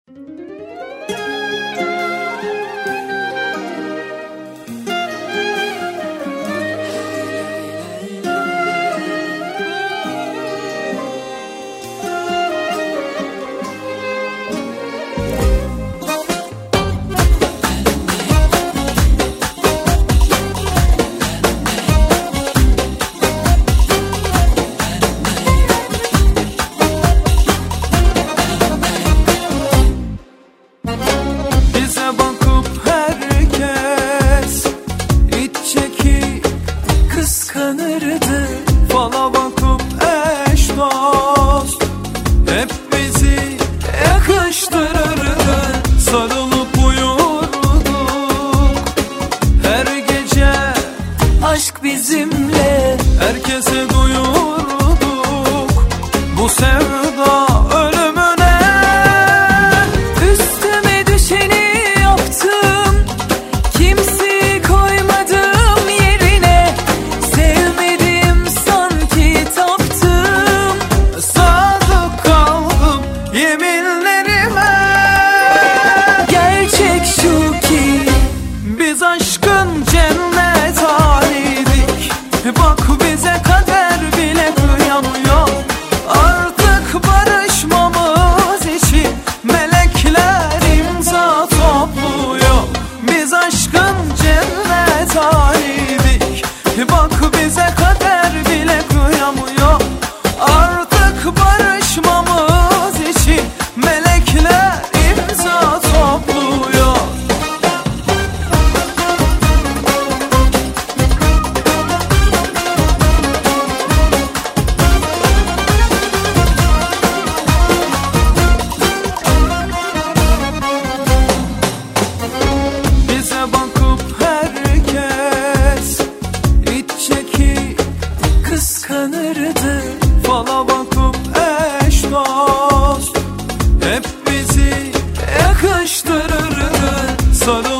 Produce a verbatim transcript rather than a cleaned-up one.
Kıskanırdı, fala bakıp eş dost hep bizi yakıştırırdı. Sarılıp uyurduk her gece, aşk bizimle herkese duyurduk bu sevda ölümüne. Üstüme düşeni yaptım, kimseyi koymadım yerine. Sevmedim sanki taptım, sadık kaldım yeminlerime. Gerçek şu ki biz aşkın cennet haliydik. Bak bize kader bile kıyamıyor. Artık barışmamız için melekler imza topluyor. Biz aşkın cennet haliydik. Bak bize kader bile kıyamıyor. Artık barışmamız için melekler imza topluyor. Bize bakıp herkes iç çekip kıskanırdı. Fala bakıp eş dost hep bizi yakıştırırdı. Sarı